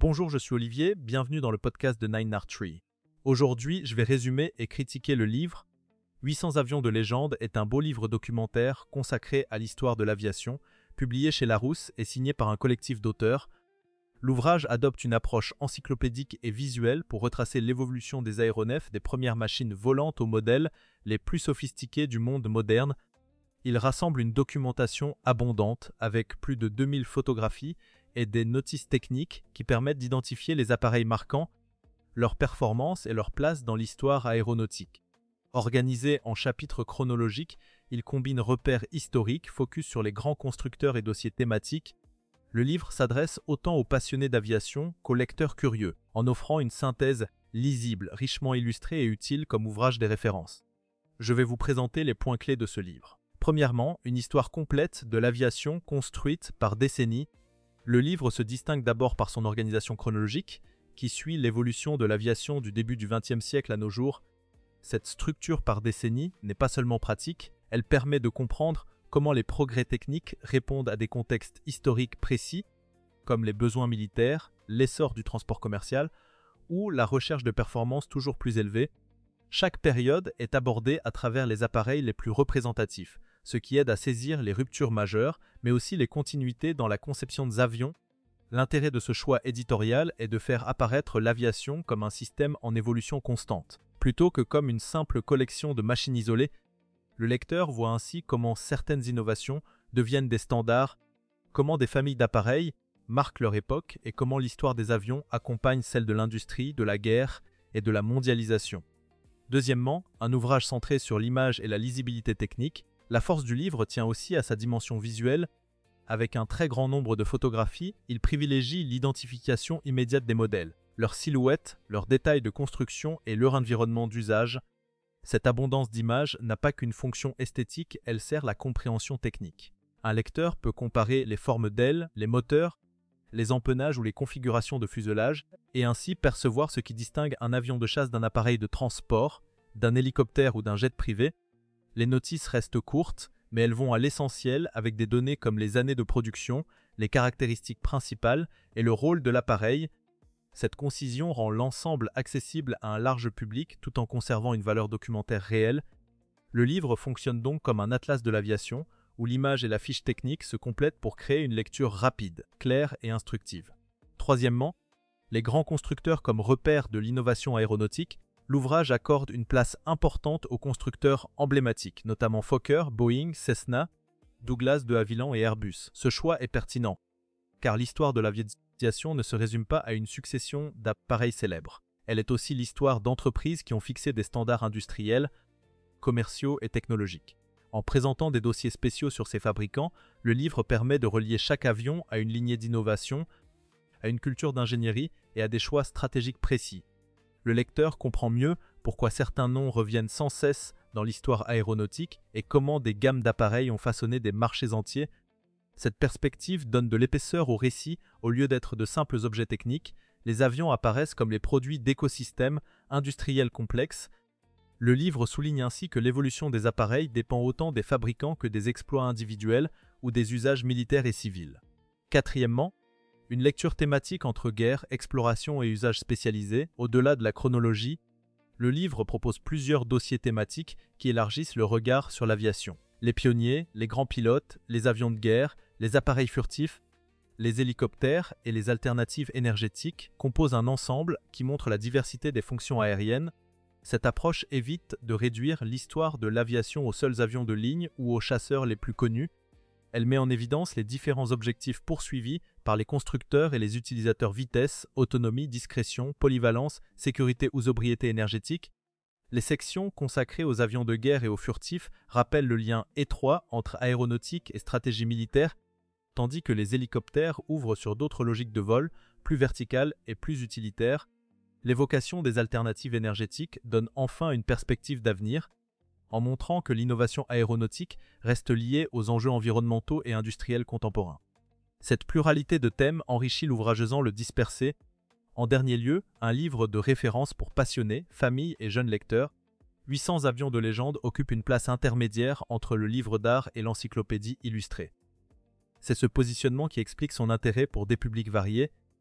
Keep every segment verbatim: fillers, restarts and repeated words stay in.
Bonjour, je suis Olivier, bienvenue dans le podcast de Nine Art Tree. Aujourd'hui, je vais résumer et critiquer le livre huit cents avions de légende est un beau livre documentaire consacré à l'histoire de l'aviation, publié chez Larousse et signé par un collectif d'auteurs. L'ouvrage adopte une approche encyclopédique et visuelle pour retracer l'évolution des aéronefs des premières machines volantes aux modèles les plus sophistiqués du monde moderne. Il rassemble une documentation abondante avec plus de deux mille photographies et des notices techniques qui permettent d'identifier les appareils marquants, leur performance et leur place dans l'histoire aéronautique. Organisé en chapitres chronologiques, il combine repères historiques, focus sur les grands constructeurs et dossiers thématiques. Le livre s'adresse autant aux passionnés d'aviation qu'aux lecteurs curieux, en offrant une synthèse lisible, richement illustrée et utile comme ouvrage des références. Je vais vous présenter les points clés de ce livre. Premièrement, une histoire complète de l'aviation construite par décennies. Le livre se distingue d'abord par son organisation chronologique, qui suit l'évolution de l'aviation du début du vingtième siècle à nos jours. Cette structure par décennies n'est pas seulement pratique, elle permet de comprendre comment les progrès techniques répondent à des contextes historiques précis, comme les besoins militaires, l'essor du transport commercial ou la recherche de performances toujours plus élevées. Chaque période est abordée à travers les appareils les plus représentatifs, ce qui aide à saisir les ruptures majeures, mais aussi les continuités dans la conception des avions. L'intérêt de ce choix éditorial est de faire apparaître l'aviation comme un système en évolution constante, plutôt que comme une simple collection de machines isolées. Le lecteur voit ainsi comment certaines innovations deviennent des standards, comment des familles d'appareils marquent leur époque et comment l'histoire des avions accompagne celle de l'industrie, de la guerre et de la mondialisation. Deuxièmement, un ouvrage centré sur l'image et la lisibilité technique. La force du livre tient aussi à sa dimension visuelle. Avec un très grand nombre de photographies, il privilégie l'identification immédiate des modèles, leur silhouette, leurs détails de construction et leur environnement d'usage. Cette abondance d'images n'a pas qu'une fonction esthétique, elle sert la compréhension technique. Un lecteur peut comparer les formes d'ailes, les moteurs, les empennages ou les configurations de fuselage, et ainsi percevoir ce qui distingue un avion de chasse d'un appareil de transport, d'un hélicoptère ou d'un jet privé. Les notices restent courtes, mais elles vont à l'essentiel avec des données comme les années de production, les caractéristiques principales et le rôle de l'appareil. Cette concision rend l'ensemble accessible à un large public tout en conservant une valeur documentaire réelle. Le livre fonctionne donc comme un atlas de l'aviation, où l'image et la fiche technique se complètent pour créer une lecture rapide, claire et instructive. Troisièmement, les grands constructeurs comme repères de l'innovation aéronautique. L'ouvrage accorde une place importante aux constructeurs emblématiques, notamment Fokker, Boeing, Cessna, Douglas de Havilland et Airbus. Ce choix est pertinent, car l'histoire de l'aviation ne se résume pas à une succession d'appareils célèbres. Elle est aussi l'histoire d'entreprises qui ont fixé des standards industriels, commerciaux et technologiques. En présentant des dossiers spéciaux sur ces fabricants, le livre permet de relier chaque avion à une lignée d'innovation, à une culture d'ingénierie et à des choix stratégiques précis. Le lecteur comprend mieux pourquoi certains noms reviennent sans cesse dans l'histoire aéronautique et comment des gammes d'appareils ont façonné des marchés entiers. Cette perspective donne de l'épaisseur au récit au lieu d'être de simples objets techniques. Les avions apparaissent comme les produits d'écosystèmes industriels complexes. Le livre souligne ainsi que l'évolution des appareils dépend autant des fabricants que des exploits individuels ou des usages militaires et civils. Quatrièmement, une lecture thématique entre guerre, exploration et usages spécialisés. Au-delà de la chronologie, le livre propose plusieurs dossiers thématiques qui élargissent le regard sur l'aviation. Les pionniers, les grands pilotes, les avions de guerre, les appareils furtifs, les hélicoptères et les alternatives énergétiques composent un ensemble qui montre la diversité des fonctions aériennes. Cette approche évite de réduire l'histoire de l'aviation aux seuls avions de ligne ou aux chasseurs les plus connus. Elle met en évidence les différents objectifs poursuivis par les constructeurs et les utilisateurs: vitesse, autonomie, discrétion, polyvalence, sécurité ou sobriété énergétique. Les sections consacrées aux avions de guerre et aux furtifs rappellent le lien étroit entre aéronautique et stratégie militaire, tandis que les hélicoptères ouvrent sur d'autres logiques de vol, plus verticales et plus utilitaires. L'évocation des alternatives énergétiques donne enfin une perspective d'avenir, en montrant que l'innovation aéronautique reste liée aux enjeux environnementaux et industriels contemporains. Cette pluralité de thèmes enrichit l'ouvrage sans le disperser. En dernier lieu, un livre de référence pour passionnés, familles et jeunes lecteurs. huit cents avions de légende occupent une place intermédiaire entre le livre d'art et l'encyclopédie illustrée. C'est ce positionnement qui explique son intérêt pour des publics variés.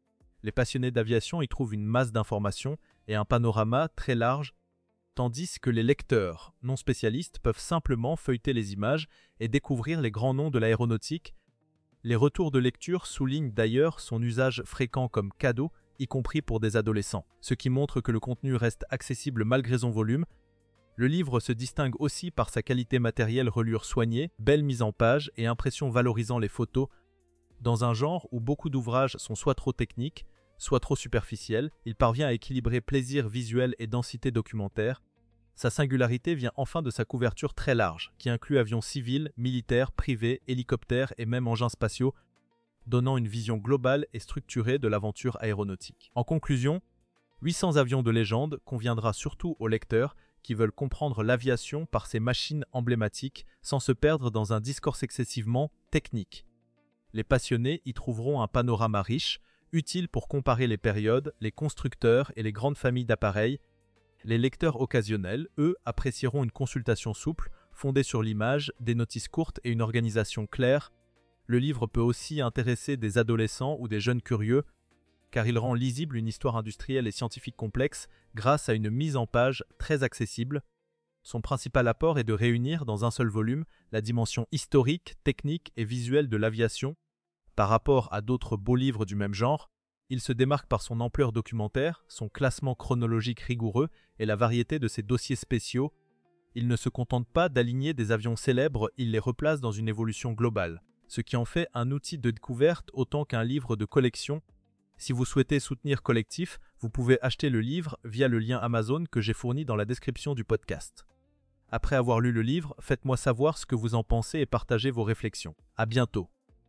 Les passionnés d'aviation y trouvent une masse d'informations et un panorama très large, tandis que les lecteurs non spécialistes peuvent simplement feuilleter les images et découvrir les grands noms de l'aéronautique. Les retours de lecture soulignent d'ailleurs son usage fréquent comme cadeau, y compris pour des adolescents, ce qui montre que le contenu reste accessible malgré son volume. Le livre se distingue aussi par sa qualité matérielle, reliure soignée, belle mise en page et impression valorisant les photos. Dans un genre où beaucoup d'ouvrages sont soit trop techniques, soit trop superficiels, il parvient à équilibrer plaisir visuel et densité documentaire. Sa singularité vient enfin de sa couverture très large, qui inclut avions civils, militaires, privés, hélicoptères et même engins spatiaux, donnant une vision globale et structurée de l'aventure aéronautique. En conclusion, huit cents avions de légende conviendra surtout aux lecteurs qui veulent comprendre l'aviation par ses machines emblématiques sans se perdre dans un discours excessivement technique. Les passionnés y trouveront un panorama riche, utile pour comparer les périodes, les constructeurs et les grandes familles d'appareils. Les lecteurs occasionnels, eux, apprécieront une consultation souple, fondée sur l'image, des notices courtes et une organisation claire. Le livre peut aussi intéresser des adolescents ou des jeunes curieux, car il rend lisible une histoire industrielle et scientifique complexe grâce à une mise en page très accessible. Son principal apport est de réunir dans un seul volume la dimension historique, technique et visuelle de l'aviation. Par rapport à d'autres beaux livres du même genre, il se démarque par son ampleur documentaire, son classement chronologique rigoureux et la variété de ses dossiers spéciaux. Il ne se contente pas d'aligner des avions célèbres, il les replace dans une évolution globale, ce qui en fait un outil de découverte autant qu'un livre de collection. Si vous souhaitez soutenir Collectif, vous pouvez acheter le livre via le lien Amazon que j'ai fourni dans la description du podcast. Après avoir lu le livre, faites-moi savoir ce que vous en pensez et partagez vos réflexions. À bientôt.